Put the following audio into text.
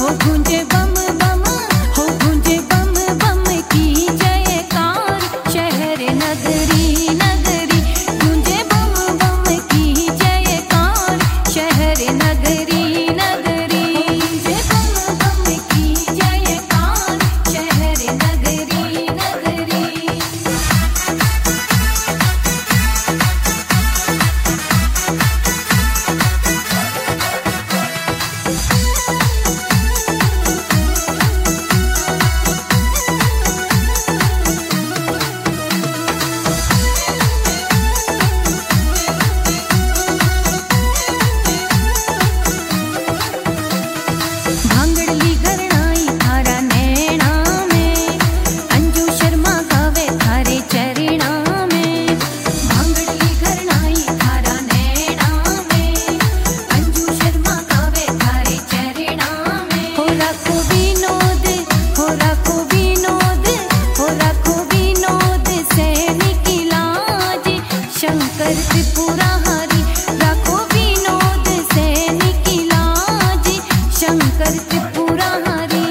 गूंजे बम बम, हो गूंजे बम बम की जयकार। शहर नगरी नगरी गूंजे बम बम की जयकार। शहर नगरी नगरी गूंजे बम बम की जयकार। शहर नगरी नगरी। भांगड़ली घरणाई थारा नैना में, अंजू शर्मा गावे थारे चरणा में। भांगड़ली घरणाई थारा नैना में, अंजू शर्मा गावे थारे चरणा में। हो राखो विनोद, हो राखो विनोद, हो राखो विनोद सैनिक लाज। शंकर त्रिपुरारी राखो विनोद सैनिक लाज। शंकर त्रिपुरारी।